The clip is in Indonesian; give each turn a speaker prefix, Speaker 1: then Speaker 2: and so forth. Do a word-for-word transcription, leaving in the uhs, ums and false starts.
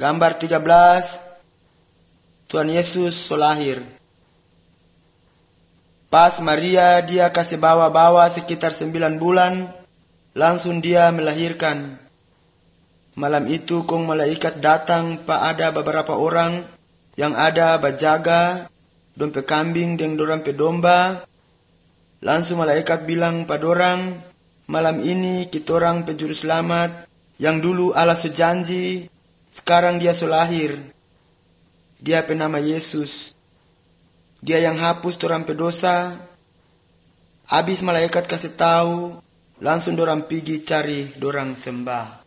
Speaker 1: Gambar tiga belas. Tuhan Yesus so lahir. Pas Maria dia kasih bawa-bawa sekitar sembilan bulan, langsung dia melahirkan. Malam itu kong malaikat datang pa ada beberapa orang yang ada bajaga, dompe kambing deng dorang pe domba. Langsung malaikat bilang pa dorang, malam ini kitorang pe juru selamat yang dulu Allah so janji, sekarang dia so lahir. Dia pe nama Yesus. Dia yang hapus dorang pe dosa. Abis malaikat kasih tahu, langsung dorang pergi cari dorang sembah.